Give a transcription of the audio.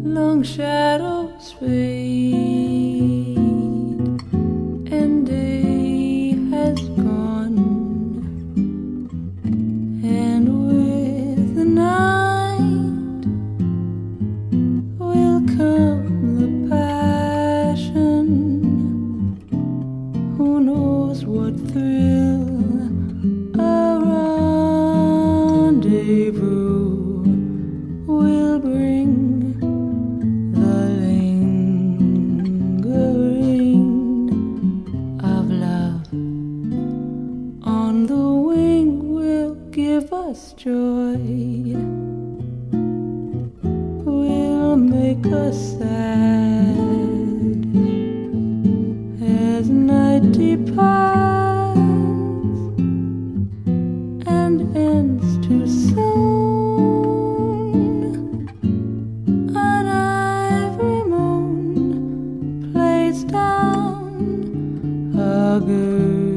long shadows fade, and day has gone, and with the night will come the passion. Who knows what thrill a rendezvous will bring? The lingering of love on the wing will give us joy, will make us sad as night departs and ends too soon. An ivory moon plays down a girl